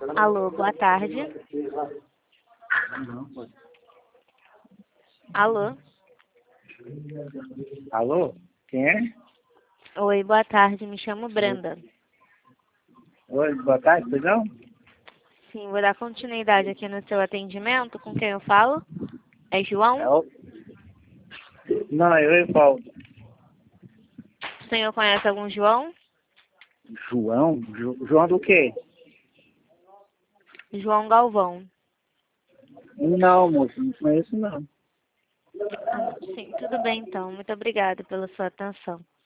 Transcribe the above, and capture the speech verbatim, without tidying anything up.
Alô, boa tarde. Alô? Alô? Quem é? Oi, boa tarde. Me chamo Brenda. Oi, boa tarde, perdão? Sim, vou dar continuidade aqui no seu atendimento. Com quem eu falo? É É João? o... Não, eu e Paulo. O senhor conhece algum João? João? Ju- João do quê? João Galvão. Não, moço, não conheço não. Ah, sim, tudo bem então. Muito obrigada pela sua atenção.